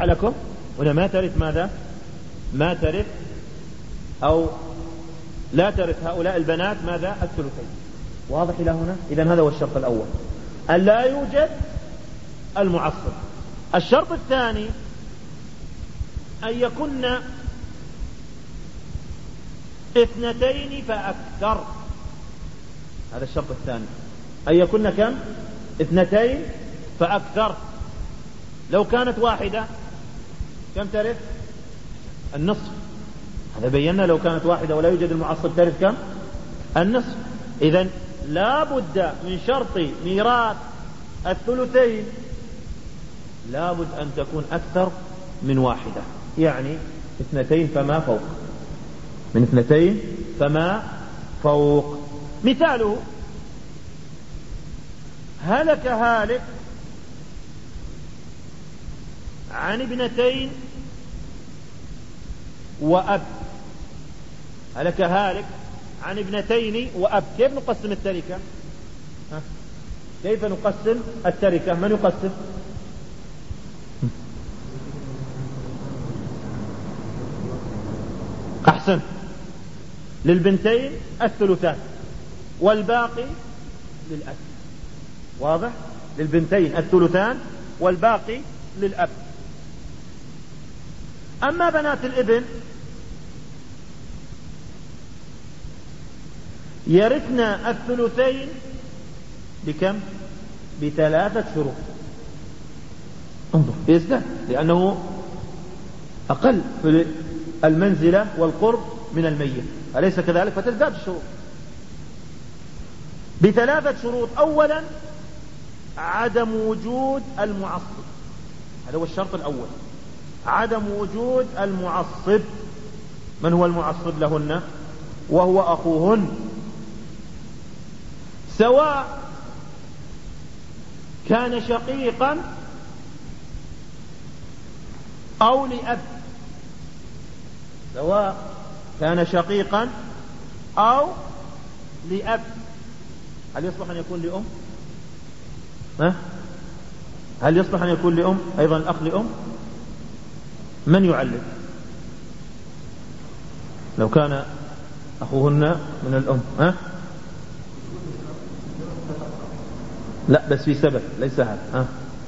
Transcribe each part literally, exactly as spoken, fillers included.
واضح لكم؟ هنا ما ترث ماذا؟ ما ترث أو لا ترث هؤلاء البنات ماذا؟ الثلثين. واضح إلى هنا؟ إذن هذا هو الشرط الأول، أن لا يوجد المعصب. الشرط الثاني أن يكن اثنتين فأكثر. هذا الشرط الثاني، أن يكن كم؟ اثنتين فأكثر. لو كانت واحدة كم ترث؟ النصف. هذا بينا لو كانت واحدة ولا يوجد المعصب ترث كم؟ النصف. إذن لا بد من شرط ميراث الثلثين لا بد أن تكون أكثر من واحدة، يعني اثنتين فما فوق، من اثنتين فما فوق. مثاله: هلك هالك عن ابنتين وأب. هلك هالك عن ابنتين وأب. كيف نقسم التركة؟ ها؟ كيف نقسم التركة؟ من يقسم؟ أحسن. للبنتين الثلثان والباقي للأب. واضح؟ للبنتين الثلثان والباقي للأب. أما بنات الابن يرثن الثلثين بكم؟ بثلاثة شروط. انظر يزداد، لأنه أقل في المنزلة والقرب من الميت، أليس كذلك؟ فتزداد الشروط بثلاثة شروط. أولا عدم وجود المعصب، هذا هو الشرط الأول، عدم وجود المعصب. من هو المعصب لهن؟ وهو أخوهن، سواء كان شقيقا أو لأب، سواء كان شقيقا أو لأب. هل يصلح أن يكون لأم؟ ها؟ هل يصلح أن يكون لأم أيضا الأخ لأم؟ من يعلم؟ لو كان أخوهن من الأم، ها؟ لا بس في سبب ليس هذا. ها؟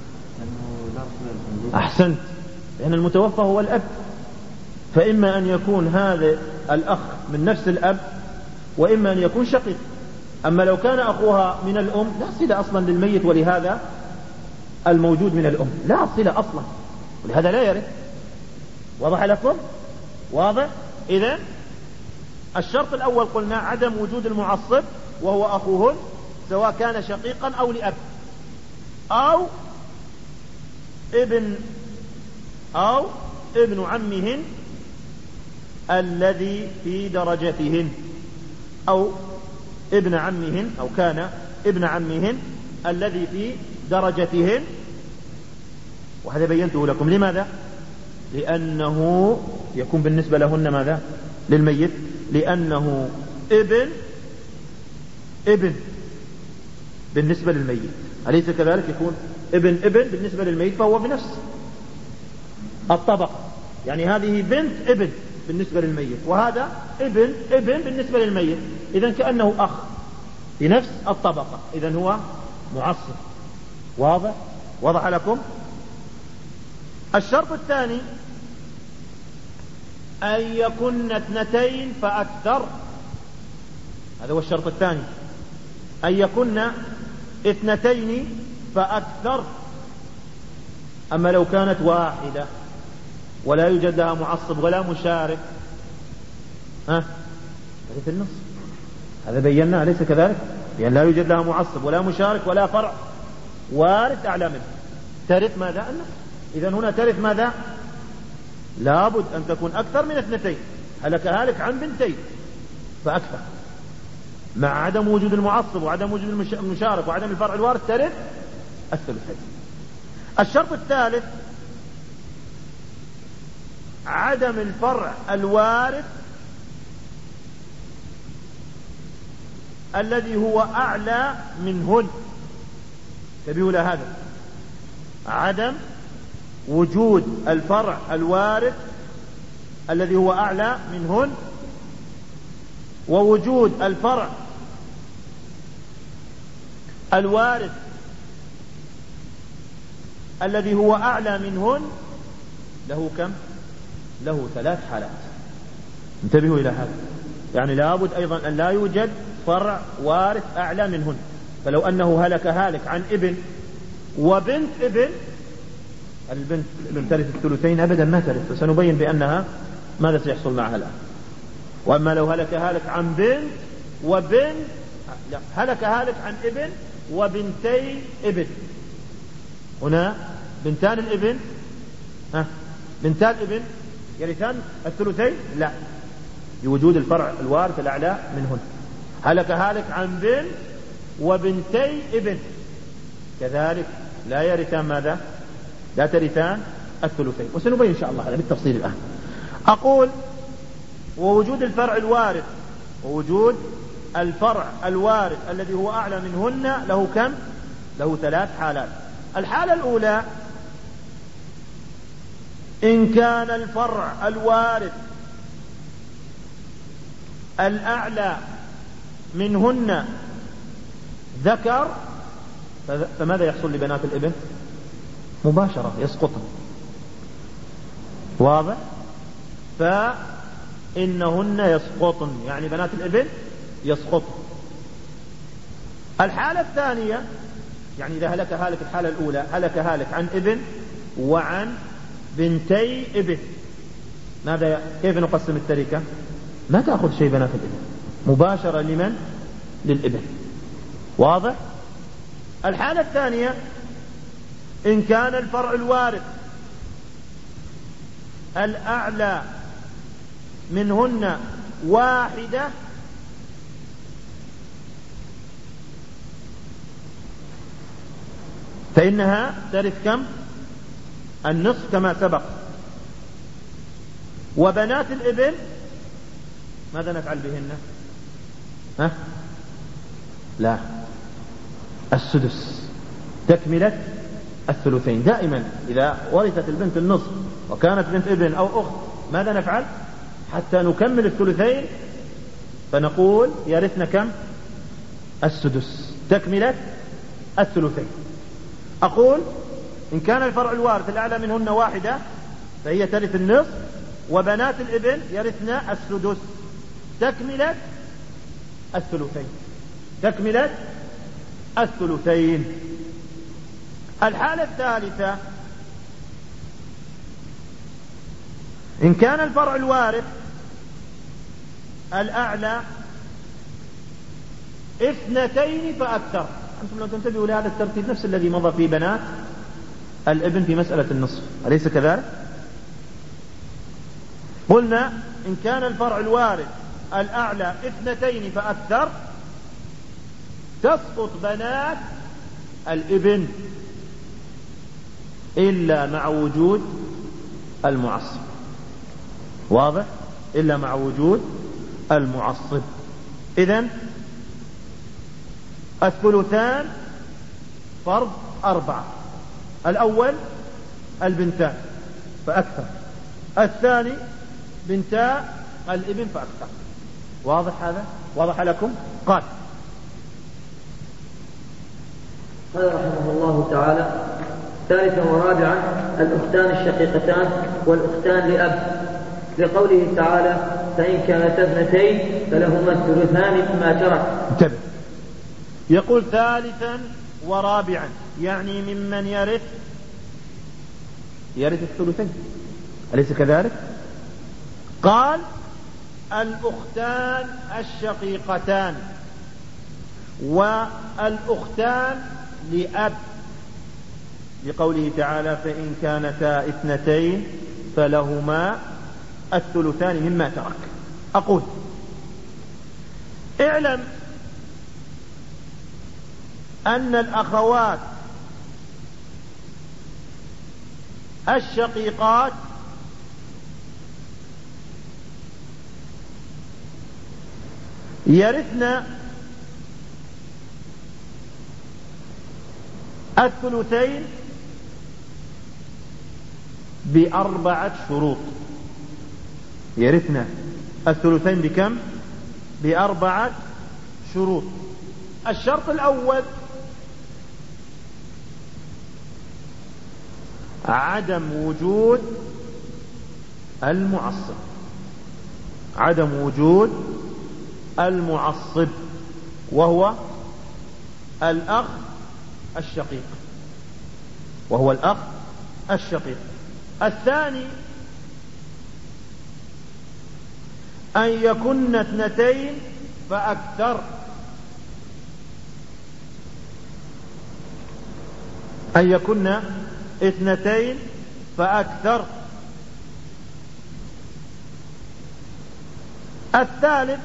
أحسنت، لأن المتوفى هو الأب، فإما أن يكون هذا الأخ من نفس الأب وإما أن يكون شقيق. أما لو كان أخوها من الأم لا صلة أصلا للميت ولهذا الموجود من الأم، لا صلة أصلا، ولهذا لا يرث. واضح لكم؟ واضح؟ إذن الشرط الأول قلنا عدم وجود المعصب وهو أخوهن، سواء كان شقيقا أو لأب أو ابن أو ابن عمهن الذي في درجتهن، أو ابن عمهن، أو كان ابن عمهن الذي في درجتهن. وهذا بينته لكم. لماذا؟ لأنه يكون بالنسبة لهن ماذا؟ للميت، لأنه ابن ابن بالنسبة للميت، أليس كذلك؟ يكون ابن ابن بالنسبة للميت فهو في نفس الطبقة، يعني هذه بنت ابن بالنسبة للميت، وهذا ابن ابن بالنسبة للميت، إذن كأنه أخ في نفس الطبقة، إذن هو معصب. واضح؟ وضح لكم؟ الشرط الثاني أن يكن اثنتين فأكثر. هذا هو الشرط الثاني، أن يكن اثنتين فأكثر. أما لو كانت واحدة ولا يوجد لها معصب ولا مشارك، ها؟ هذا في النص، هذا بينا أليس كذلك؟ يعني لا يوجد لها معصب ولا مشارك ولا فرع وارث أعلى منه، ترث ماذا؟ النص. إذن هنا ترث ماذا؟ لابد أن تكون أكثر من اثنتين. هلك هالك عن بنتين فأكثر، مع عدم وجود المعصب وعدم وجود المشارك وعدم الفرع الوارث ترث الثلثين. الشرط الثالث عدم الفرع الوارث الذي هو أعلى منهن. تبيه لهذا عدم وجود الفرع الوارث الذي هو أعلى منهن، ووجود الفرع الوارث الذي هو أعلى منهن له كم؟ له ثلاث حالات. انتبهوا إلى هذا، يعني لابد أيضا أن لا يوجد فرع وارث أعلى منهن. فلو أنه هلك هالك عن ابن وبنت ابن، البنت الابن ترث الثلثين أبدا ما ترث، وسنبين بأنها ماذا سيحصل معها الآن. وأما لو هلك هالك عن بنت وبنت، لا، هلك هالك عن ابن وبنتي ابن، هنا بنتان الابن، ها بنتان الابن يرثان الثلثين؟ لا، لوجود الفرع الوارث الأعلى منهن. هلك هالك عن بنت وبنتي ابن، كذلك لا يرثان ماذا؟ لا ترثان الثلثين، وسنبين إن شاء الله هذا بالتفصيل الآن. أقول ووجود الفرع الوارث ووجود الفرع الوارث الذي هو أعلى منهن له كم؟ له ثلاث حالات. الحالة الأولى إن كان الفرع الوارث الأعلى منهن ذكر، فماذا يحصل لبنات الابن؟ مباشرة يسقطن، واضح؟ فإنهن يسقطن، يعني بنات الابن يسقطن. الحالة الثانية، يعني إذا هلك هالك الحالة الأولى هلك هالك عن ابن وعن بنتي ابن، ماذا كيف نقسم التركة؟ ما تأخذ شيء بنات الابن، مباشرة لمن؟ للابن، واضح؟ الحالة الثانية إن كان الفرع الوارث الأعلى منهن واحدة، فإنها ترث كم؟ النصف كما سبق. وبنات الابن ماذا نفعل بهن؟ ها؟ لا، السدس، تكملة الثلثين. دائما إذا ورثت البنت النصف وكانت بنت ابن أو أخت ماذا نفعل حتى نكمل الثلثين؟ فنقول يرثن كم؟ السدس، تكملة الثلثين. أقول إن كان الفرع الوارث الأعلى منهن واحدة فهي ترث النصف، وبنات الابن يرثن السدس، تكملة الثلثين، تكملة الثلثين. الحالة الثالثة إن كان الفرع الوارث الأعلى اثنتين فأكثر. أنتم لو تنتبهوا لهذا الترتيب نفس الذي مضى في بنات الابن في مسألة النصف، أليس كذلك؟ قلنا إن كان الفرع الوارث الأعلى اثنتين فأكثر تسقط بنات الابن إلا مع وجود المعصب، واضح؟ إلا مع وجود المعصب. إذن الثلثان فرض أربعة، الأول البنتان فأكثر، الثاني بنتا الابن فأكثر. واضح هذا؟ واضح لكم؟ قال قال رحمه الله تعالى: ثالثا ورابعا الأختان الشقيقتان والأختان لأب، لقوله تعالى: فإن كانت اثنتين فلهما الثلثان مما ترك. انتبه، يقول ثالثا ورابعا، يعني ممن يرث يرث الثلثين، أليس كذلك؟ قال: الأختان الشقيقتان والأختان لأب، لقوله تعالى: فإن كانتا اثنتين فلهما الثلثان مما ترك. أقول اعلم أن الأخوات الشقيقات يرثن الثلثين بأربعة شروط. يرثنا الثلثين بكم؟ بأربعة شروط. الشرط الأول عدم وجود المعصب، عدم وجود المعصب وهو الأخ الشقيق، وهو الأخ الشقيق. الثاني أن يكن اثنتين فأكثر، أن يكن اثنتين فأكثر. الثالث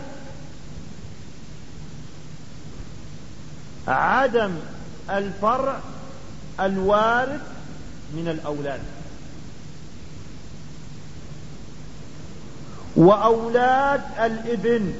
عدم الفرع الوارث من الأولاد، وأولاد الابن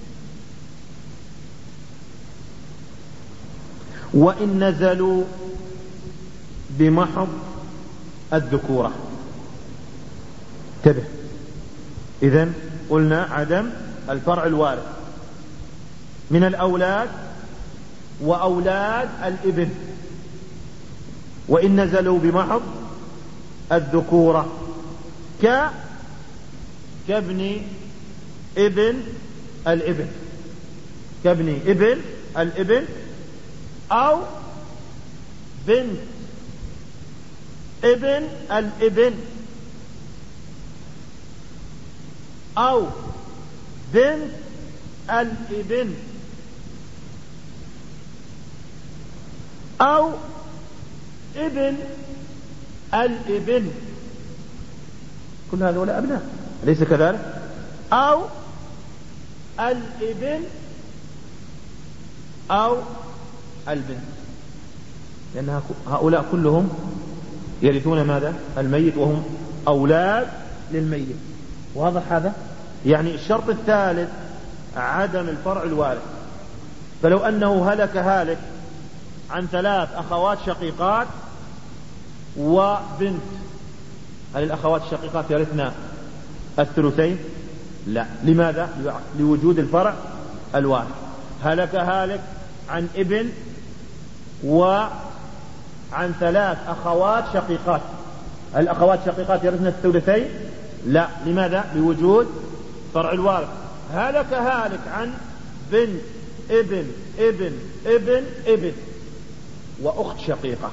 وإن نزلوا بمحض الذكورة. انتبه، إذن قلنا عدم الفرع الوارث من الأولاد وأولاد الابن وإن نزلوا بمحض الذكورة، ك كابن ابن الابن، كابن ابن الابن أو بنت ابن الابن أو بنت الابن أو ابن الابن، كل هذول أبناء أليس كذلك؟ أو الابن أو البنت، لأن هؤلاء كلهم يرثون ماذا؟ الميت وهم أولاد للميت. واضح هذا؟ يعني الشرط الثالث عدم الفرع الوارث. فلو أنه هلك هالك عن ثلاث أخوات شقيقات وبنت، هل الأخوات الشقيقات يرثن الثلثين؟ لا. لماذا؟ لوجود الفرع الوارث. هلك هالك عن ابن وعن ثلاث أخوات شقيقات، هل الأخوات الشقيقات يرثن الثلثين؟ لا. لماذا؟ لوجود فرع الوارث. هلك هالك عن بنت ابن ابن ابن ابن وأخت شقيقة،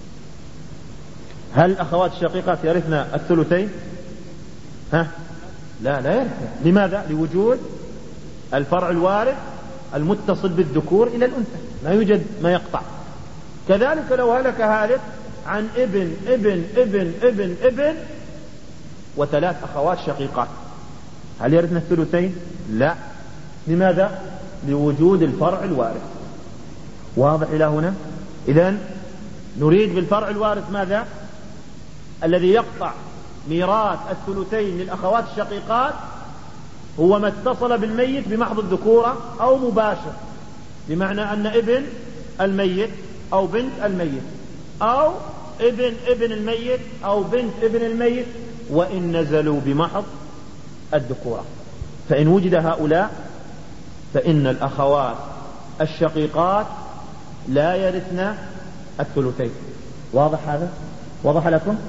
هل الأخوات الشقيقات يرثن الثلثين؟ ها؟ لا لا يرثن. لماذا؟ لوجود الفرع الوارث المتصل بالذكور إلى الأنثى، لا يوجد ما يقطع. كذلك لو هلك هالك عن ابن ابن ابن ابن ابن وثلاث أخوات شقيقات، هل يرثن الثلثين؟ لا. لماذا؟ لوجود الفرع الوارث. واضح إلى هنا؟ إذن نريد بالفرع الوارث ماذا؟ الذي يقطع ميراث الثلثين للأخوات الشقيقات هو ما اتصل بالميت بمحض الذكورة أو مباشر، بمعنى أن ابن الميت أو بنت الميت أو ابن ابن الميت أو بنت ابن الميت وإن نزلوا بمحض الذكورة. فإن وجد هؤلاء فإن الأخوات الشقيقات لا يرثن الثلثين. واضح هذا؟ واضح لكم؟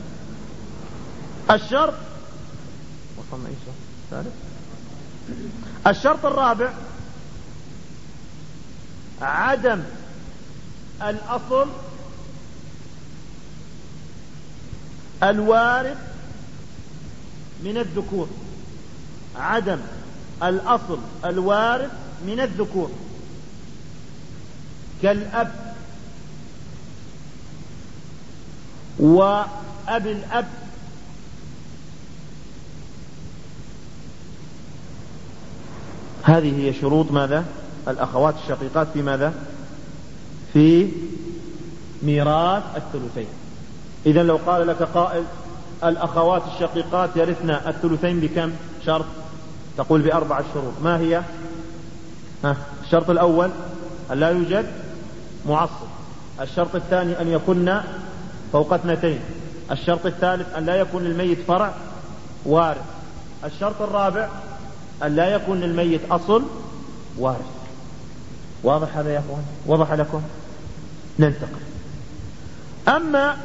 الشرط وصلنا إيش ثالث؟ الشرط الرابع عدم الأصل الوارث من الذكور، عدم الأصل الوارث من الذكور كالأب وأب الأب هذه هي شروط ماذا؟ الأخوات الشقيقات في ماذا؟ في ميراث الثلثين. إذن لو قال لك قائل الأخوات الشقيقات يرثن الثلثين بكم شرط؟ تقول بأربع شروط. ما هي؟ ها. الشرط الأول أن لا يوجد معصب. الشرط الثاني أن يكن فوق اثنتين. الشرط الثالث أن لا يكون للميت فرع وارث. الشرط الرابع أن لا يكون للميت أصل وارث. واضح هذا يا أخوان؟ وضح لكم؟ ننتقل. أما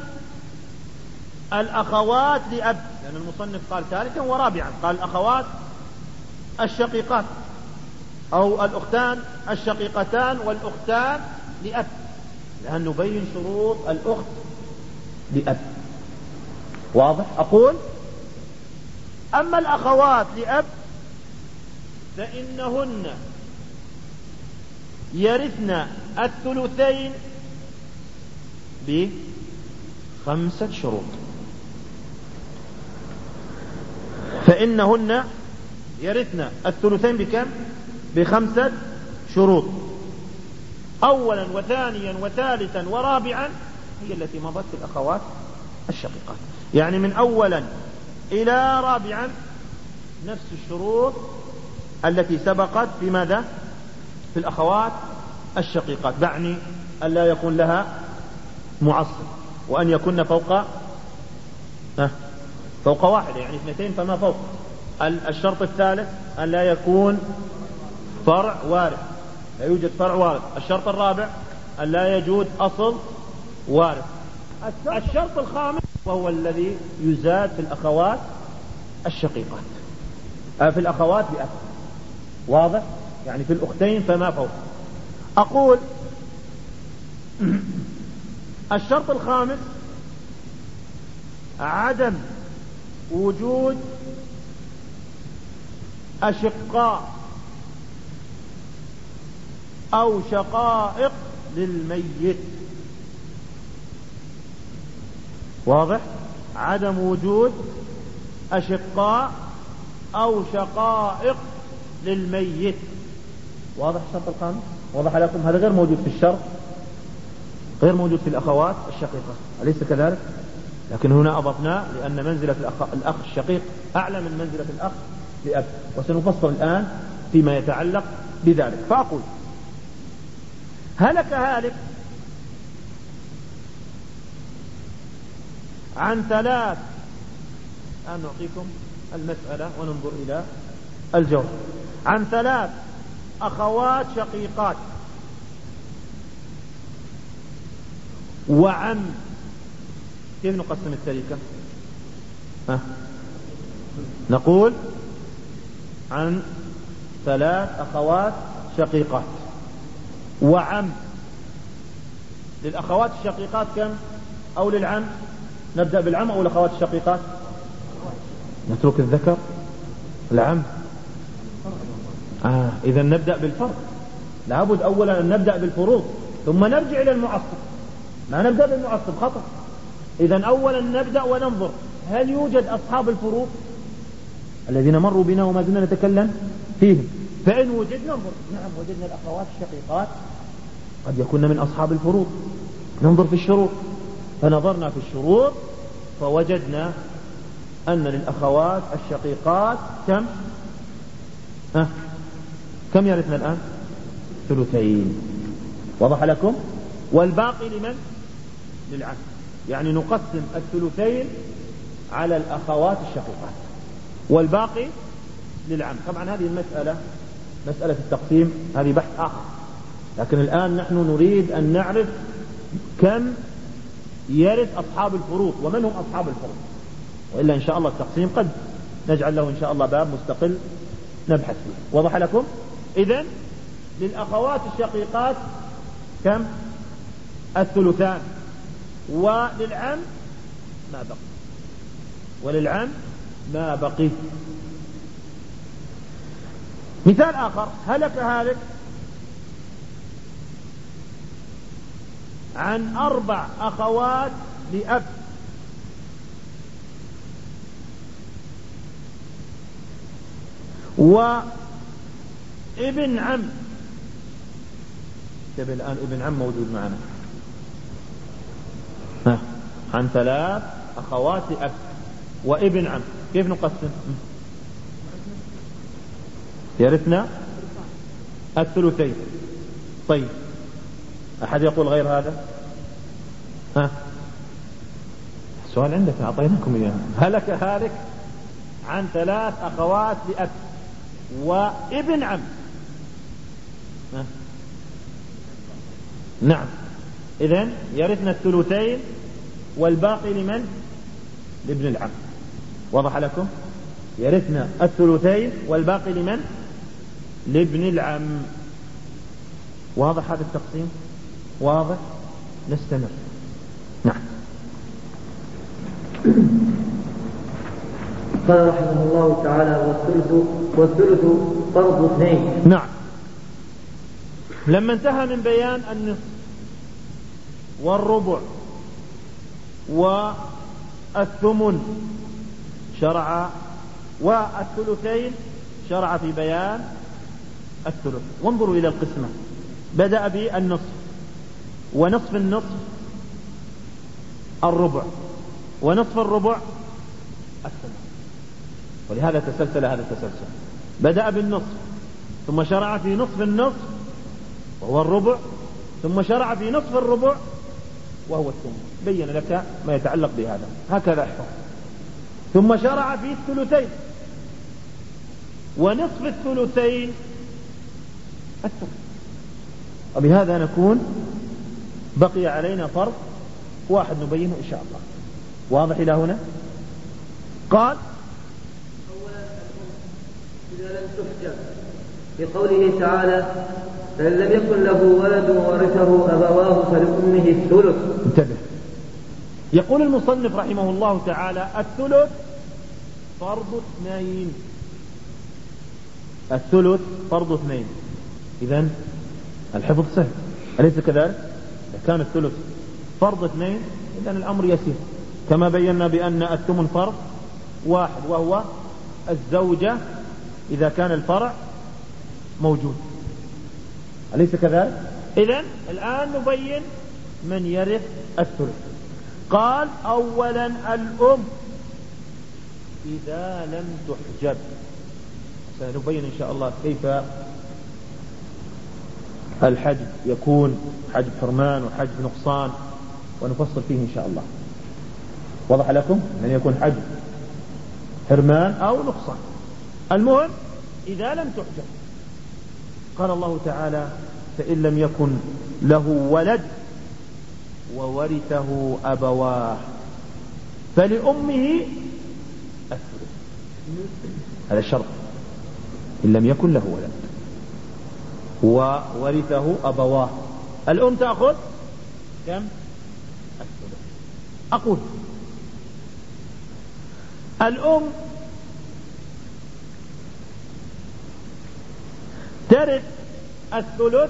الأخوات لأب، لأن المصنف قال ثالثا ورابعا، قال الأخوات الشقيقات أو الأختان الشقيقتان والأختان لأب، لأن نبين شروط الأخت لأب. واضح؟ أقول أما الأخوات لأب فإنهن يرثن الثلثين بخمسة شروط. فإنهن يرثن الثلثين بكم؟ بخمسة شروط. أولا وثانيا وثالثا ورابعا هي التي مضت في الأخوات الشقيقات، يعني من أولا إلى رابعا نفس الشروط التي سبقت في ماذا؟ في الأخوات الشقيقات، بعني أن لا يكون لها معصب، وأن يكون فوق أه فوق واحدة، يعني اثنتين فما فوق. الشرط الثالث أن لا يكون فرع وارث، لا يوجد فرع وارث. الشرط الرابع أن لا يوجد أصل وارث. الشرط الخامس وهو الذي يزاد في الأخوات الشقيقات، في الأخوات بأب. واضح؟ يعني في الأختين فما فوق. أقول الشرط الخامس عدم وجود أشقاء أو شقائق للميت. واضح؟ عدم وجود أشقاء أو شقائق للميت. واضح الشرط الخامس؟ واضح لكم؟ هذا غير موجود في الشرط، غير موجود في الأخوات الشقيقة، أليس كذلك؟ لكن هنا أضفناه لأن منزلة الأخ, الأخ الشقيق أعلى من منزلة الأخ لأب، وسنفصل الآن فيما يتعلق بذلك. فأقول هلك هالك عن ثلاث. الآن نعطيكم المسألة وننظر إلى الجواب. عن ثلاث أخوات شقيقات وعم. كيف نقسم التركة؟ ها؟ نقول عن ثلاث أخوات شقيقات وعم. للأخوات الشقيقات كم؟ أو للعم؟ نبدأ بالعم أو الأخوات الشقيقات؟ نترك الذكر العم. آه إذا نبدأ بالفرض، لابد أولا أن نبدأ بالفروض ثم نرجع إلى المعصب، ما نبدأ بالمعصب خطأ. إذا أولا نبدأ وننظر هل يوجد أصحاب الفروض الذين مروا بنا وما زلنا نتكلم فيهم. فإن وجد ننظر، نعم وجدنا الأخوات الشقيقات قد يكون من أصحاب الفروض، ننظر في الشروط. فنظرنا في الشروط فوجدنا أن للأخوات الشقيقات كم؟ ها؟ كم يرثنا الآن؟ ثلثين. وضح لكم؟ والباقي لمن؟ للعم. يعني نقسم الثلثين على الأخوات الشقيقات والباقي للعم. طبعا هذه المسألة مسألة التقسيم هذه بحث آخر، لكن الآن نحن نريد أن نعرف كم يرث أصحاب الفروض ومن هم أصحاب الفروض، وإلا إن شاء الله التقسيم قد نجعل له إن شاء الله باب مستقل نبحث فيه. وضح لكم؟ إذن للأخوات الشقيقات كم؟ الثلثان، وللعم ما بقي، وللعم ما بقي. مثال آخر، هلك هالك عن أربع أخوات لأب وابن عم. تبي الآن ابن عم موجود معنا. ها. عن ثلاث أخوات لأب وابن عم، كيف نقسم؟ يرثنا الثلثين. طيب أحد يقول غير هذا؟ ها السؤال عندك أعطيناكم إياه. هلك هالك عن ثلاث أخوات لأب وابن عم. نعم، إذن يرثنا الثلثين والباقي لمن؟ لابن العم. وضح لكم؟ يرثنا الثلثين والباقي لمن؟ لابن العم. واضح هذا التقسيم؟ واضح؟ نستمر. نعم. قال رحمه الله تعالى: والثلث والثلث فرض اثنين. نعم. لما انتهى من بيان النصف والربع والثمن شرع والثلثين، شرع في بيان الثلث. وانظروا إلى القسمة. بدأ بالنصف، ونصف النصف الربع، ونصف الربع الثمن. ولهذا تسلسل هذا التسلسل. بدأ بالنصف ثم شرع في نصف النصف وهو الربع، ثم شرع في نصف الربع وهو الثمن. بين لك ما يتعلق بهذا. هكذا احفظ. ثم شرع في الثلثين، ونصف الثلثين الثمن. وبهذا نكون بقي علينا فرض واحد نبينه إن شاء الله. واضح إلى هنا؟ قال: أولا إذا لم تحجب، لقوله تعالى: فإن لم يكن له ولد ورثه أبواه فلأمه الثلث. انتبه، يقول المصنف رحمه الله تعالى: الثلث فرض اثنين. الثلث فرض اثنين. إذن الحفظ سهل، أليس كذلك؟ إذا كان الثلث فرض اثنين إذن الأمر يسير، كما بينا بأن الثمن فرض واحد وهو الزوجة إذا كان الفرع موجود، أليس كذلك؟ إذن الآن نبين من يرث الثلث. قال: أولا الأم إذا لم تحجب. سنبين إن شاء الله كيف الحجب يكون حجب حرمان وحجب نقصان، ونفصل فيه إن شاء الله. وضح لكم أن يكون حجب حرمان أو نقصان. المهم إذا لم تحجب. قال الله تعالى: فإن لم يكن له ولد وورثه أبواه فلأمه الثلث. هذا الشرط، إن لم يكن له ولد وورثه أبواه. الأم تأخذ كم؟ الثلث. أقول الأم ترث الثلث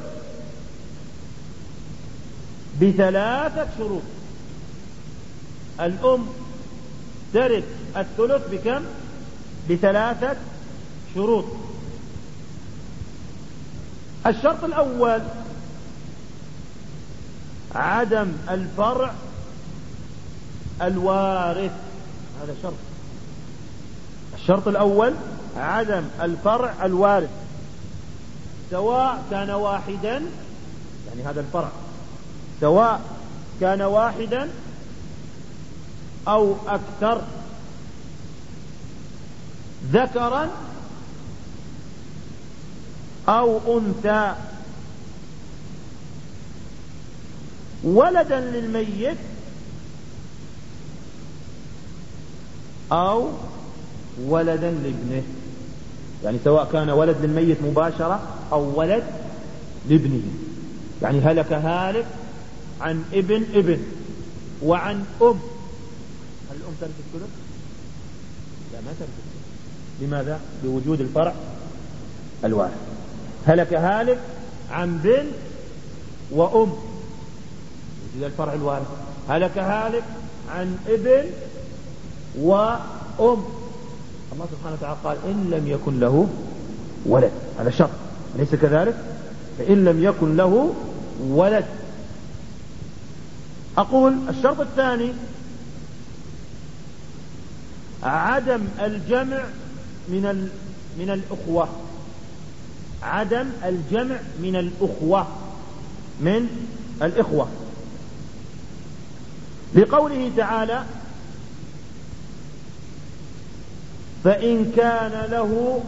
بثلاثة شروط. الأم ترث الثلث بكم؟ بثلاثة شروط. الشرط الأول عدم الفرع الوارث. هذا شرط. الشرط الأول عدم الفرع الوارث، سواء كان واحدا، يعني هذا الفرع سواء كان واحدا أو أكثر، ذكرا أو أنثى، ولدا للميت أو ولدا لابنه. يعني سواء كان ولد للميت مباشرة أو ولد لابنه. يعني هلك هالك عن ابن ابن وعن أم. هل الأم ترث الثلث؟ لا، ما ترث الثلث. لماذا؟ لوجود الفرع الوارث. هلك هالك عن بنت وأم، وجود الفرع الوارث. هلك هالك عن ابن وأم. الله سبحانه وتعالى قال: إن لم يكن له ولد. هذا شرط، أليس كذلك؟ فإن لم يكن له ولد. أقول الشرط الثاني عدم الجمع من ال... من الأخوة. عدم الجمع من الأخوة من الإخوة، لقوله تعالى: فإن كان له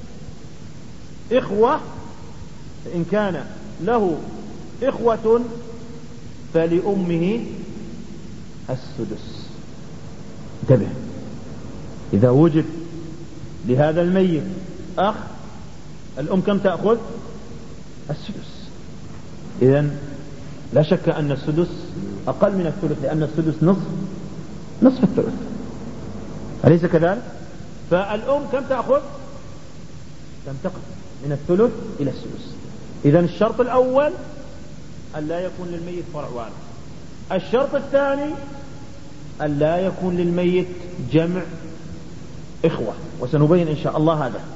إخوة فإن كان له إخوة فلأمه السدس. انتبه، إذا وجد لهذا الميت أخ الأم كم تأخذ؟ السدس. إذن لا شك أن السدس أقل من الثلث، لأن السدس نصف نصف الثلث، أليس كذلك؟ فالأم كم تأخذ؟ تنتقل من الثلث إلى السدس. إذن الشرط الأول أن لا يكون للميت فرع وارث. الشرط الثاني أن لا يكون للميت جمع إخوة، وسنبين إن شاء الله هذا.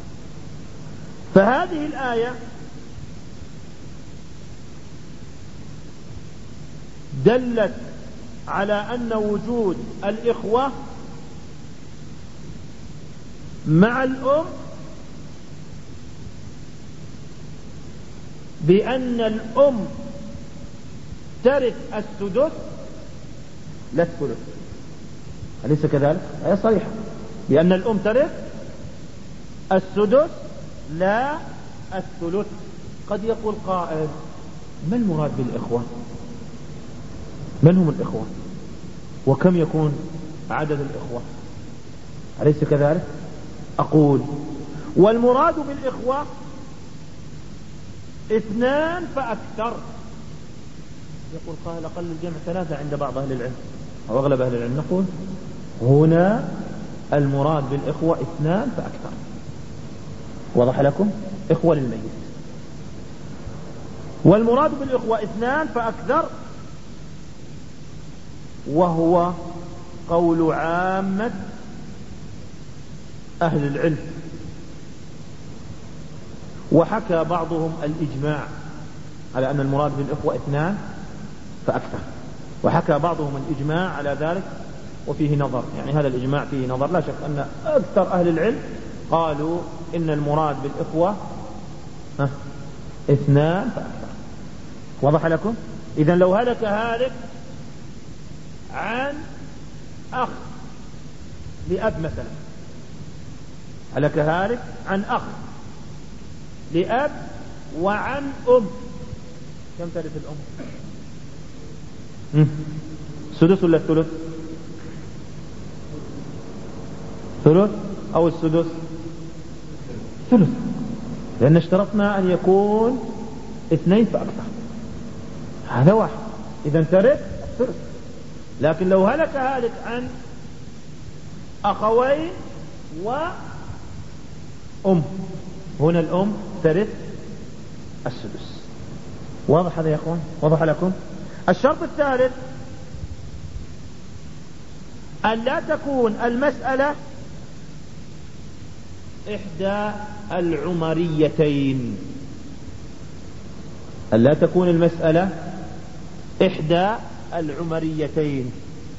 فهذه الآية دلت على أن وجود الإخوة مع الأم بأن الأم ترث السدس لا الثلث، أليس كذلك؟ هي صريحة بأن الأم ترث السدس لا الثلث. قد يقول قائل: ما المراد بالإخوة؟ من هم الإخوة؟ وكم يكون عدد الإخوة؟ أليس كذلك؟ أقول: والمراد بالإخوة اثنان فأكثر. يقول قائل: أقل الجمع ثلاثة عند بعض أهل العلم أو أغلب أهل العلم. نقول: هنا المراد بالإخوة اثنان فأكثر. وضح لكم؟ إخوة للميت. والمراد بالإخوة اثنان فأكثر، وهو قول عامة أهل العلم. وحكى بعضهم الإجماع على أن المراد بالإخوة اثنان فأكثر، وحكى بعضهم الإجماع على ذلك، وفيه نظر، يعني هذا الإجماع فيه نظر. لا شك أن أكثر أهل العلم قالوا إن المراد بالإخوة ها اثنان فأكثر. وضح لكم؟ إذن لو هلك هالك عن أخ لأب مثلا، هلك هالك عن أخ لأب وعن أم، كم ترث الأم؟ سدس ولا الثلث؟ ثلث أو السدس؟ ثلث، لأن اشترطنا أن يكون اثنين فأكثر، هذا واحد، إذا ترث الثلث. لكن لو هلك هالك عن أخوين وأم، هنا الأم ترث السدس. واضح هذا يا أخوان؟ وضح لكم؟ الشرط الثالث أن لا تكون المسألة إحدى العمريتين، أن لا تكون المسألة إحدى العمريتين.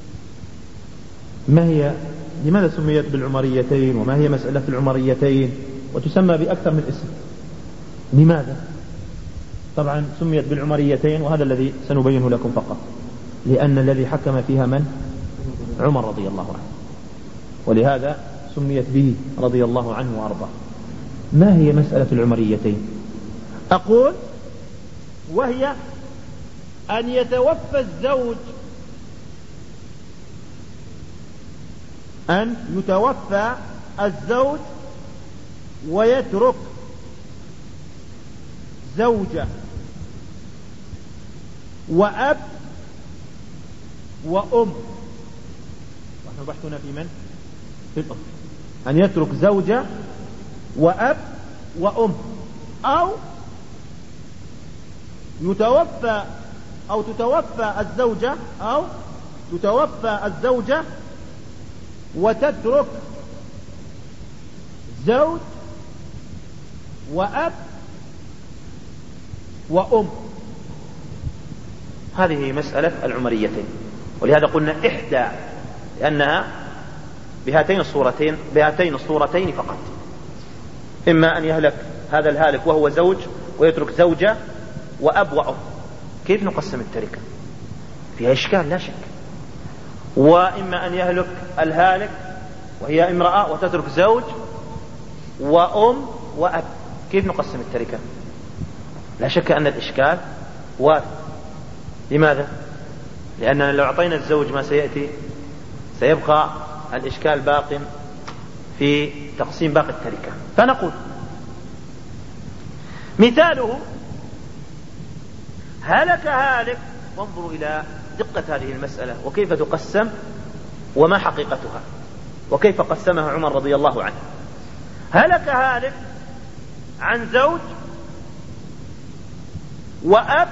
ما هي؟ لماذا سميت بالعمريتين؟ وما هي مسألة العمريتين؟ وتسمى بأكثر من اسم، لماذا؟ طبعا سميت بالعمريتين، وهذا الذي سنبينه لكم فقط، لأن الذي حكم فيها من؟ عمر رضي الله عنه، ولهذا سميت به رضي الله عنه وأرضاه. ما هي مسألة العمريتين؟ أقول: وهي أن يتوفى الزوج أن يتوفى الزوج ويترك زوجة وأب وأم. ونحن بحثنا في من؟ في الأم. أن يترك زوجة وأب وأم، أو يتوفى أو تتوفى الزوجة أو تتوفى الزوجة وتترك زوج وأب وأم. هذه مسألة العمريتين، ولهذا قلنا إحدى، لأنها بهاتين الصورتين بهاتين الصورتين فقط. إما أن يهلك هذا الهالك وهو زوج ويترك زوجة وأب وأم، كيف نقسم التركة؟ فيها إشكال لا شك. وإما أن يهلك الهالك وهي امرأة وتترك زوج وأم وأب، كيف نقسم التركة؟ لا شك أن الإشكال وارد. لماذا؟ لأننا لو أعطينا الزوج ما سيأتي سيبقى الإشكال باق في تقسيم باقي التركة. فنقول مثاله هلك هالك، وانظروا إلى دقة هذه المسألة وكيف تقسم وما حقيقتها وكيف قسمها عمر رضي الله عنه. هلك هالك عن زوج وأب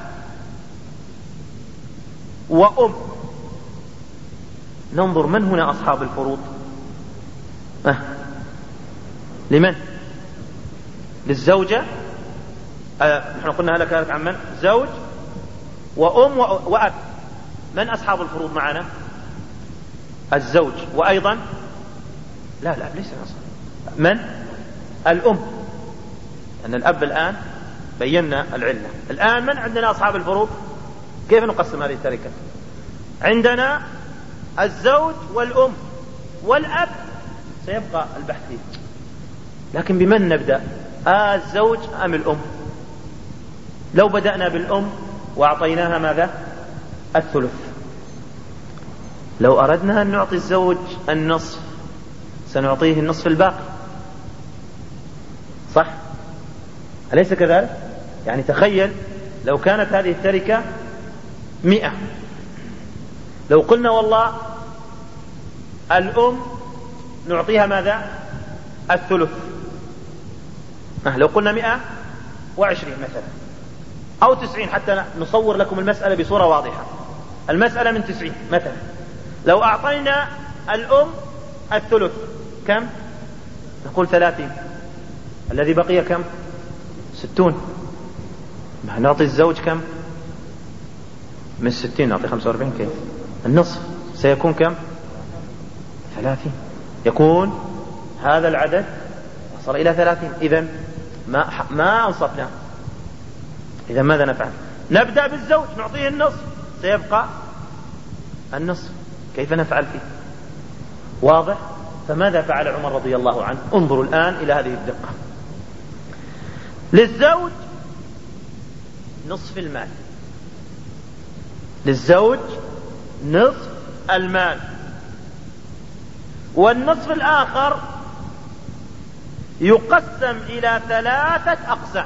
وأم. ننظر من هنا أصحاب الفروض؟ أه. لمن؟ للزوجة. أه. نحن قلنا هلك هالك عن من؟ زوج وأم وأب. من أصحاب الفروض معنا؟ الزوج، وأيضا لا لا ليس أصحاب. من؟ الأم، أن الأب الآن بينا العلة. الآن من عندنا أصحاب الفروض؟ كيف نقسم هذه التركة؟ عندنا الزوج والأم والأب، سيبقى البحث فيه. لكن بمن نبدأ؟ آه الزوج أم الأم؟ لو بدأنا بالأم وأعطيناها ماذا؟ الثلث. لو أردنا أن نعطي الزوج النصف سنعطيه النصف الباقي، صح؟ أليس كذلك؟ يعني تخيل لو كانت هذه التركة مئة، لو قلنا والله الأم نعطيها ماذا؟ الثلث. أه لو قلنا مئة وعشرين مثلا أو تسعين، حتى نصور لكم المسألة بصورة واضحة. المسألة من تسعين مثلا، لو أعطينا الأم الثلث كم؟ نقول ثلاثين. الذي بقي كم؟ ستون. نعطي الزوج كم؟ من ستين نعطي خمسة وأربعين. كيف؟ النصف سيكون كم؟ ثلاثين. يكون هذا العدد وصل إلى ثلاثين. إذن ما, ما أنصفنا. إذن ماذا نفعل؟ نبدأ بالزوج نعطيه النصف، سيبقى النصف. كيف نفعل فيه؟ واضح؟ فماذا فعل عمر رضي الله عنه؟ انظروا الآن إلى هذه الدقة. للزوج نصف المال، للزوج نصف المال، والنصف الآخر يقسم إلى ثلاثة أقسام.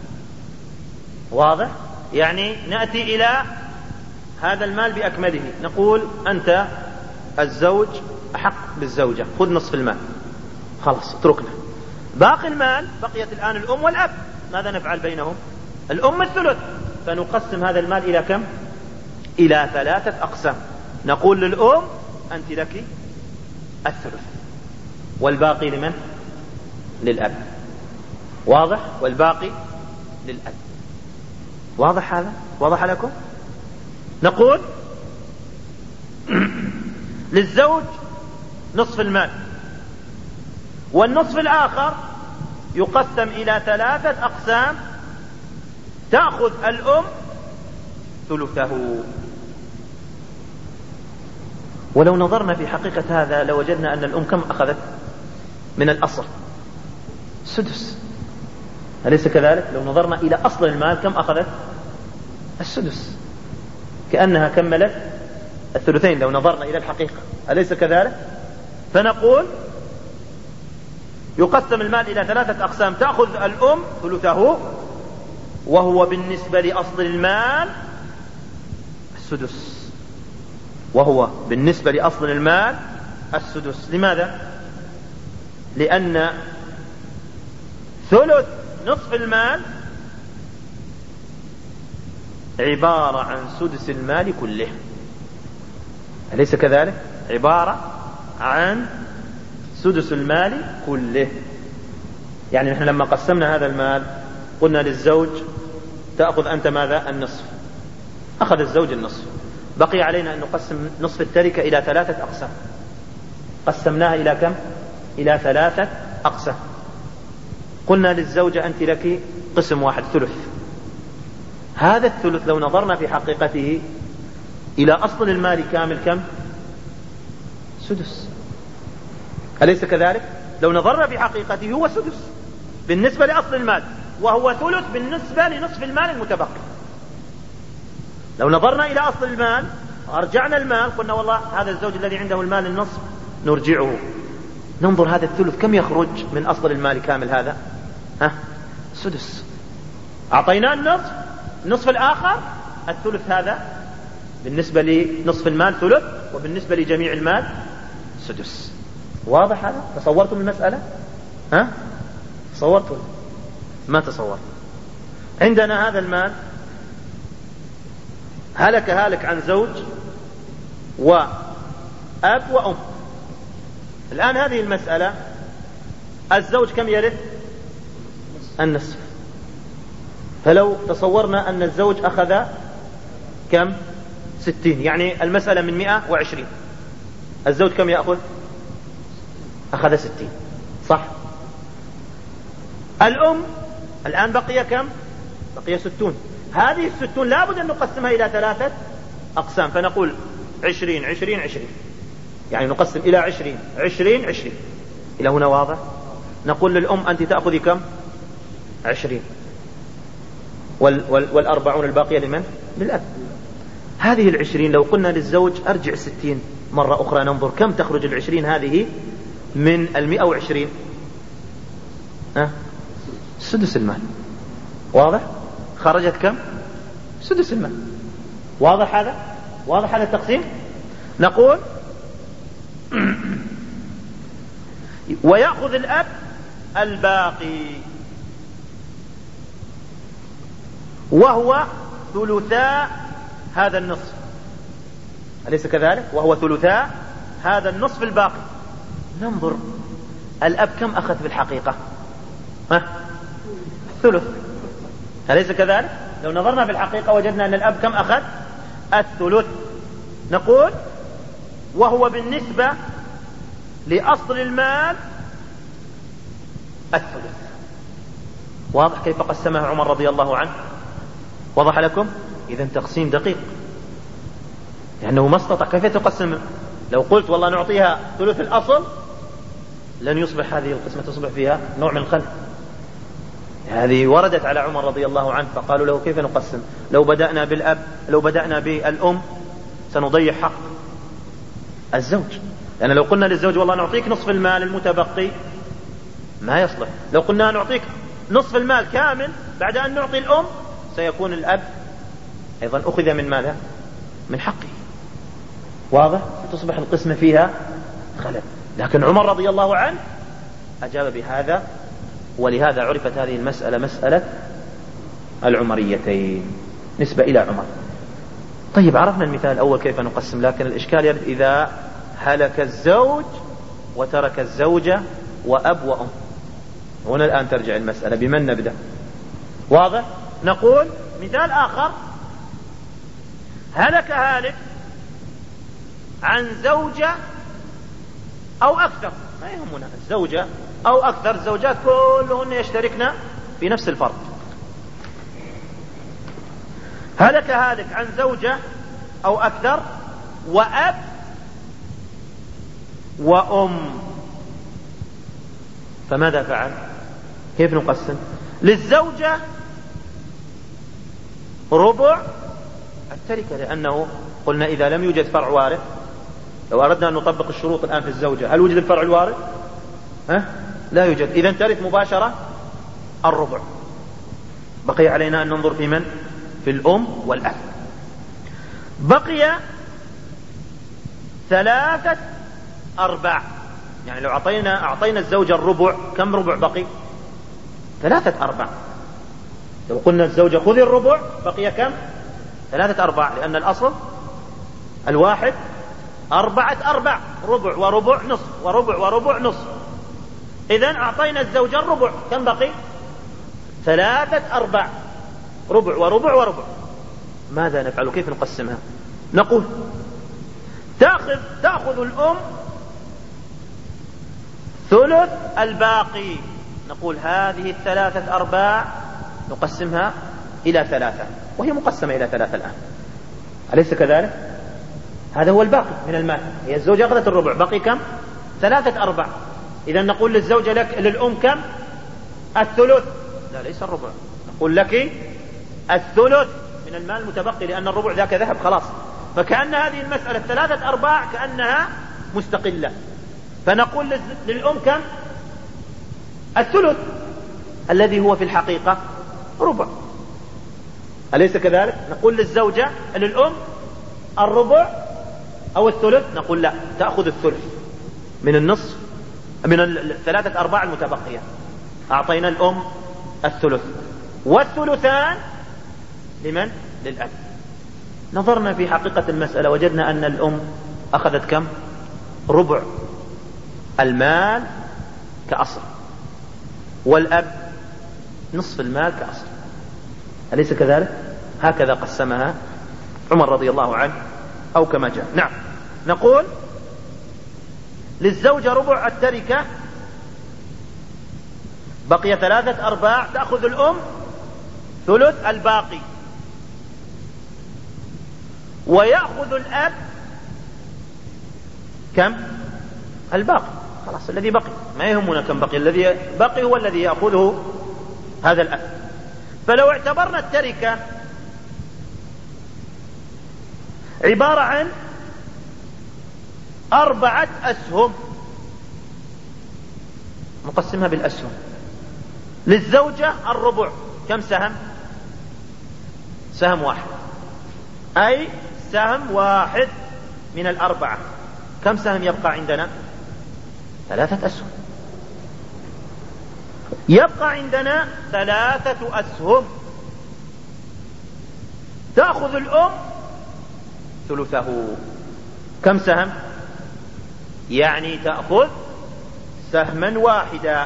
واضح؟ يعني نأتي إلى هذا المال بأكمله، نقول أنت الزوج أحق بالزوجة، خذ نصف المال، خلاص اتركنا. باقي المال بقيت الآن الأم والأب، ماذا نفعل بينهم؟ الأم الثلث، فنقسم هذا المال إلى كم؟ إلى ثلاثة أقسام. نقول للأم أنت لك الثلث، والباقي لمن؟ للأب. واضح؟ والباقي للأب. واضح هذا؟ واضح لكم؟ نقول للزوج نصف المال، والنصف الآخر يقسم إلى ثلاثة أقسام، تأخذ الأم ثلثه. ولو نظرنا في حقيقة هذا لوجدنا أن الأم كم أخذت من الأصل؟ السدس. أليس كذلك؟ لو نظرنا إلى أصل المال كم أخذت؟ السدس، كأنها كملت الثلثين لو نظرنا إلى الحقيقة. أليس كذلك؟ فنقول يقسم المال إلى ثلاثة أقسام، تأخذ الأم ثلثه، وهو بالنسبة لأصل المال السدس، وهو بالنسبة لأصل المال السدس. لماذا؟ لأن ثلث نصف المال عبارة عن سدس المال كله. أليس كذلك؟ عبارة عن سدس المال كله. يعني نحن لما قسمنا هذا المال قلنا للزوج تأخذ أنت ماذا؟ النصف. أخذ الزوج النصف، بقي علينا أن نقسم نصف التركة إلى ثلاثة أقسام. قسمناها إلى كم؟ إلى ثلاثة أقسام. قلنا للزوجة أنت لك قسم واحد ثلث. هذا الثلث لو نظرنا في حقيقته إلى أصل المال كامل كم؟ سدس. أليس كذلك؟ لو نظرنا في حقيقته هو سدس بالنسبة لأصل المال، وهو ثلث بالنسبة لنصف المال المتبقي. لو نظرنا إلى أصل المال أرجعنا المال قلنا والله هذا الزوج الذي عنده المال النصف نرجعه، ننظر هذا الثلث كم يخرج من أصل المال كامل هذا؟ ها؟ سدس. أعطيناه النصف، النصف الآخر الثلث هذا بالنسبة لنصف المال ثلث، وبالنسبة لجميع المال سدس. واضح هذا؟ تصورتم المسألة؟ ها؟ تصورتم؟ ما تصور. عندنا هذا المال هلك هالك عن زوج وأب وأم. الآن هذه المسألة الزوج كم يرث؟ النصف. فلو تصورنا أن الزوج أخذ كم؟ ستين، يعني المسألة من مئة وعشرين، الزوج كم يأخذ؟ أخذ ستين، صح؟ الأم الآن بقي كم؟ بقي ستون. هذه الستون لابد أن نقسمها إلى ثلاثة أقسام، فنقول عشرين عشرين عشرين، يعني نقسم إلى عشرين عشرين عشرين. إلى هنا واضح؟ نقول للأم أنت تأخذي كم؟ عشرين، وال وال والأربعون الباقية لمن؟ للأب. هذه العشرين لو قلنا للزوج أرجع ستين مرة أخرى، ننظر كم تخرج العشرين هذه من المئة وعشرين. أه؟ سدس المال. واضح؟ خرجت كم؟ سدس المال. واضح هذا؟ واضح هذا التقسيم؟ نقول ويأخذ الأب الباقي وهو ثلثاء هذا النصف، أليس كذلك؟ وهو ثلثاء هذا النصف الباقي. ننظر الأب كم أخذ في الحقيقة؟ ها؟ الثلث، أليس كذلك؟ لو نظرنا في الحقيقة وجدنا أن الأب كم أخذ؟ الثلث. نقول وهو بالنسبة لأصل المال الثلث. واضح كيف قسمها عمر رضي الله عنه؟ وضح لكم؟ إذن تقسيم دقيق، لأنه ما استطاع. كيف تقسم؟ لو قلت والله نعطيها ثلث الأصل لن يصبح هذه القسمة تصبح فيها نوع من الخلل. هذه وردت على عمر رضي الله عنه، فقالوا له كيف نقسم؟ لو بدأنا بالأب لو بدأنا بالأم سنضيع حق الزوج، لأن لو قلنا للزوج والله نعطيك نصف المال المتبقي ما يصلح. لو قلنا نعطيك نصف المال كامل بعد أن نعطي الأم سيكون الأب أيضا أخذ من ماذا؟ من حقه. واضح؟ تصبح القسمة فيها خلل. لكن عمر رضي الله عنه أجاب بهذا، ولهذا عرفت هذه المسألة مسألة العمريتين نسبة إلى عمر. طيب عرفنا المثال الأول كيف نقسم، لكن الإشكال يرد إذا هلك الزوج وترك الزوجة وأب وأم. هنا الآن ترجع المسألة، بمن نبدأ؟ واضح؟ نقول مثال آخر، هلك هالك عن زوجة أو أكثر، ما يهمنا الزوجة أو أكثر، الزوجات كلهن يشتركن في نفس الفرض. هلك هالك عن زوجة أو أكثر وأب وأم، فماذا فعل؟ كيف نقسم؟ للزوجة ربع التركة، لأنه قلنا إذا لم يوجد فرع وارث، لو أردنا أن نطبق الشروط الآن في الزوجة هل وجد الفرع الوارث؟ ها؟ لا يوجد. إذن ترث مباشرة الربع. بقي علينا أن ننظر في من؟ في الأم والأب. بقي ثلاثة أرباع، يعني لو أعطينا أعطينا الزوجة الربع كم ربع بقي؟ ثلاثة أرباع. لو قلنا الزوجة خذي الربع بقي كم؟ ثلاثة أرباع، لأن الأصل الواحد أربعة أرباع، ربع وربع نصف وربع وربع نصف. إذن أعطينا الزوجة الربع كم بقي؟ ثلاثة أرباع، ربع وربع وربع. ماذا نفعل؟ كيف نقسمها؟ نقول تأخذ تأخذ الأم ثلث الباقي. نقول هذه الثلاثة أرباع نقسمها إلى ثلاثة، وهي مقسمة إلى ثلاثة الآن، أليس كذلك؟ هذا هو الباقي من المال. هي الزوجة أخذت الربع، بقي كم؟ ثلاثة أرباع. إذا نقول للزوجة لك للأم كم؟ الثلث. لا ليس الربع، نقول لك الثلث من المال المتبقي، لأن الربع ذاك ذهب خلاص. فكأن هذه المسألة ثلاثة أرباع كأنها مستقلة. فنقول للأم كم؟ الثلث الذي هو في الحقيقة ربع، أليس كذلك؟ نقول للزوجة للأم الربع أو الثلث، نقول لا، تأخذ الثلث من النصف من الثلاثة أرباع المتبقية. أعطينا الأم الثلث، والثلثان لمن؟ للأب. نظرنا في حقيقة المسألة وجدنا أن الأم أخذت كم؟ ربع المال كأصل، والأب نصف المال كأصل، أليس كذلك؟ هكذا قسمها عمر رضي الله عنه أو كما جاء. نعم، نقول للزوجة ربع التركة، بقي ثلاثة أرباع، تأخذ الأم ثلث الباقي، ويأخذ الأب كم؟ الباقي. خلاص الذي بقي، ما يهمنا كم بقي، الذي بقي هو الذي يأخذه هذا الأب. فلو اعتبرنا التركة عبارة عن أربعة أسهم، نقسمها بالأسهم. للزوجة الربع كم سهم؟ سهم واحد، أي سهم واحد من الأربعة. كم سهم يبقى عندنا؟ ثلاثة أسهم. يبقى عندنا ثلاثة أسهم، تأخذ الأم ثلثه. كم سهم؟ يعني تأخذ سهما واحدا،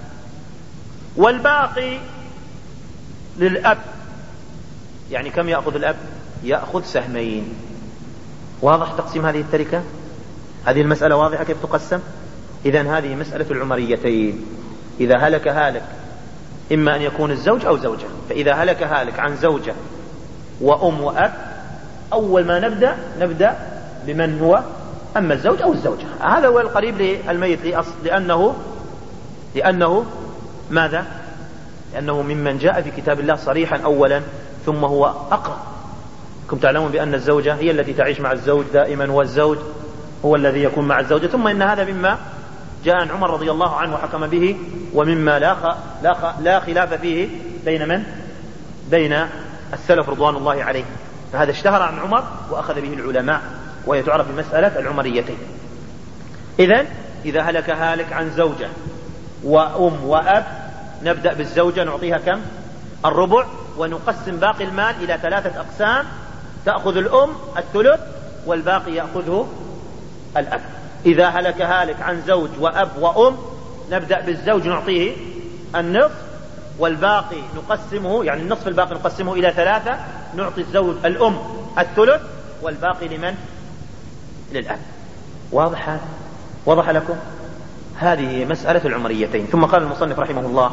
والباقي للأب. يعني كم يأخذ الأب؟ يأخذ سهمين. واضح تقسيم هذه التركة؟ هذه المسألة واضحة كيف تقسم؟ إذن هذه مسألة العمريتين. إذا هلك هالك إما أن يكون الزوج أو زوجة، فإذا هلك هالك عن زوجة وأم وأب، أول ما نبدأ نبدأ بمن هو أما الزوج أو الزوجة. هذا هو القريب للميت لأصل، لأنه لأنه ماذا؟ لأنه ممن جاء في كتاب الله صريحا أولا، ثم هو أقرب. كم تعلمون بأن الزوجة هي التي تعيش مع الزوج دائما، والزوج هو الذي يكون مع الزوجة. ثم إن هذا مما جاء عن عمر رضي الله عنه وحكم به، ومما لا خ... لا, خ... لا خلاف فيه بين من؟ بين السلف رضوان الله عليه. فهذا اشتهر عن عمر وأخذ به العلماء، وهي تعرف بمسألة العمريتين. إذن إذا هلك هالك عن زوجة وأم وأب، نبدأ بالزوجة، نعطيها كم؟ الربع، ونقسم باقي المال إلى ثلاثة أقسام، تأخذ الأم الثلث والباقي يأخذه الأب. إذا هلك هالك عن زوج وأب وأم، نبدأ بالزوج نعطيه النصف، والباقي نقسمه، يعني النصف الباقي نقسمه إلى ثلاثة، نعطي الزوج الأم الثلث والباقي لمن؟ للأب. واضح هذا؟ وضح لكم؟ هذه مسألة العمريتين. ثم قال المصنف رحمه الله: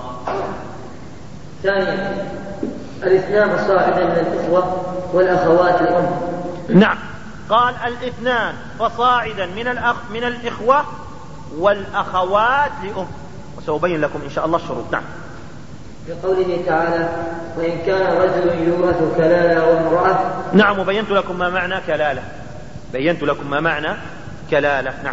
ثانيا الاثنان فصاعدا من الإخوة والأخوات الأم. نعم، قال الاثنان فصاعدا من الأخ من الإخوة والأخوات لأم، وسأبين لكم إن شاء الله الشروط. نعم. بقوله تعالى: وإن كان رجل يورث كلالة وامرأة. نعم، وبينت لكم ما معنى كلالة، بينت لكم ما معنى كلالة. نعم.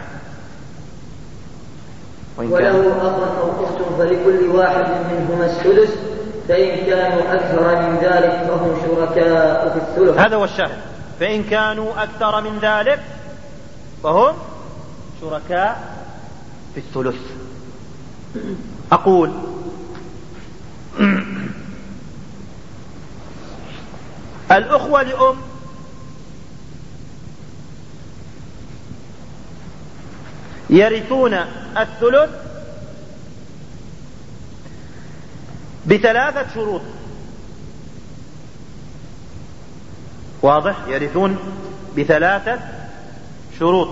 وله أخ أو أخت فلكل واحد منهما السدس، فإن كانوا أكثر من ذلك فهم شركاء في الثلث. هذا هو الشاهد، فإن كانوا أكثر من ذلك فهم شركاء في الثلث. أقول الأخوة لأم يرثون الثلث بثلاثة شروط. واضح؟ يرثون بثلاثة شروط.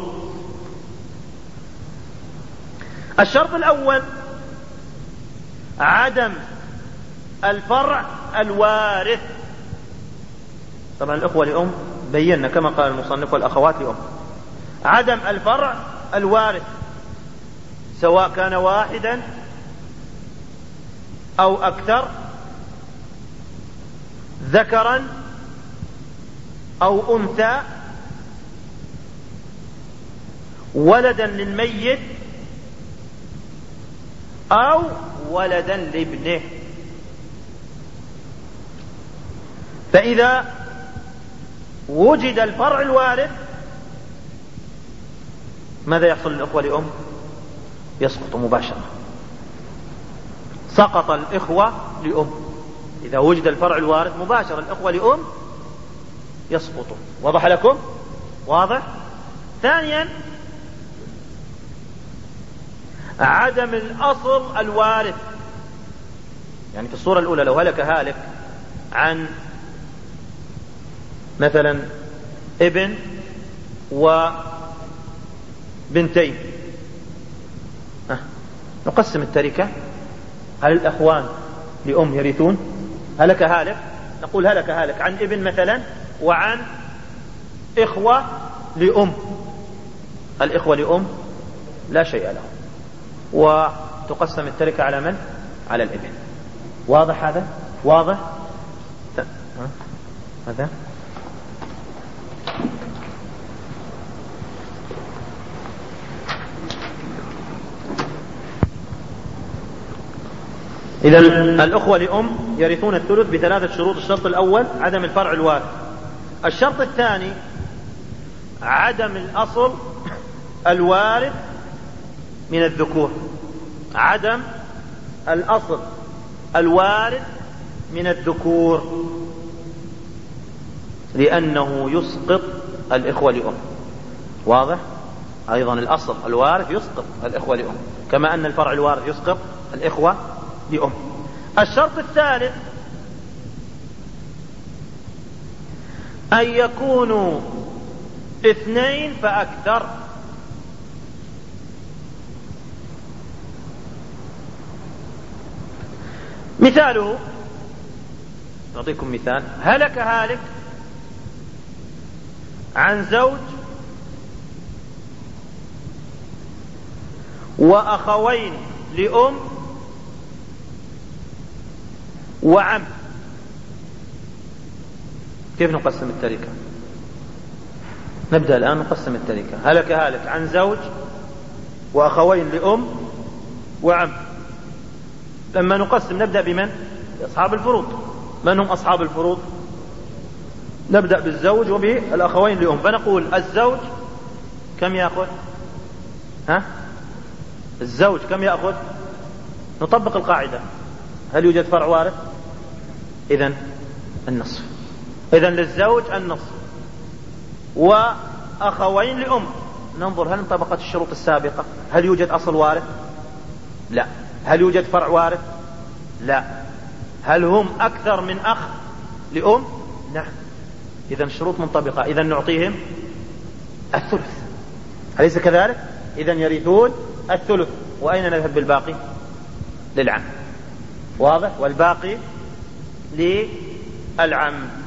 الشرط الأول عدم الفرع الوارث. طبعا الأخوة لأم بينا كما قال المصنف والأخوات لأم. عدم الفرع الوارث سواء كان واحدا أو أكثر، ذكرا أو أنثى، ولدا للميت أو ولدا لابنه. فإذا وجد الفرع الوارث ماذا يحصل للإخوة لأم؟ يسقط مباشرة، سقط الإخوة لأم. إذا وجد الفرع الوارث مباشرة الإخوة لأم يسقط. واضح لكم؟ واضح. ثانيا عدم الأصل الوارث، يعني في الصورة الأولى لو هلك هالك عن مثلا ابن وبنتين، أه. نقسم التركة. هل الأخوان لأم يرثون؟ هلك هالك، نقول هلك هالك عن ابن مثلا وعن إخوة لأم. الإخوة لأم لا شيء لهم، وتقسم التركة على من؟ على الابن. واضح هذا؟ واضح؟ هذا إذا الأخوة لأم يرثون الثلث بثلاثة شروط. الشرط الأول عدم الفرع الوارث. الشرط الثاني عدم الأصل الوارث من الذكور. عدم الأصل الوارث من الذكور، لأنه يسقط الإخوة لأم. واضح؟ أيضا الأصل الوارث يسقط الإخوة لأم، كما أن الفرع الوارث يسقط الإخوة لأم. الشرط الثالث أن يكونوا اثنين فأكثر. مثاله، نعطيكم مثال. هلك هالك عن زوج وأخوين لأم وعم. كيف نقسم التركة؟ نبدأ الآن نقسم التركة. هلك هالك عن زوج وأخوين لأم وعم. لما نقسم نبدأ بمن؟ أصحاب الفروض. من هم أصحاب الفروض؟ نبدأ بالزوج وبالأخوين لأم. فنقول الزوج كم يأخذ؟ ها؟ الزوج كم يأخذ؟ نطبق القاعدة. هل يوجد فرع وارث؟ إذن النصف. إذن للزوج النصف. وأخوين لأم ننظر هل انطبقت الشروط السابقة. هل يوجد أصل وارث؟ لا. هل يوجد فرع وارث؟ لا. هل هم أكثر من أخ لأم؟ نعم. إذن الشروط منطبقة. إذن نعطيهم الثلث، أليس كذلك؟ إذن يرثون الثلث. وأين نذهب بالباقي؟ للعم. واضح؟ والباقي للعم.